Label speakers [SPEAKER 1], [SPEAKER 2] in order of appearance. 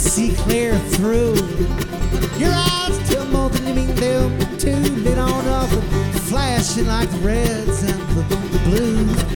[SPEAKER 1] see clear through. Your eyes tell more than you mean them to. Lit on up and flashing like the reds and the blues.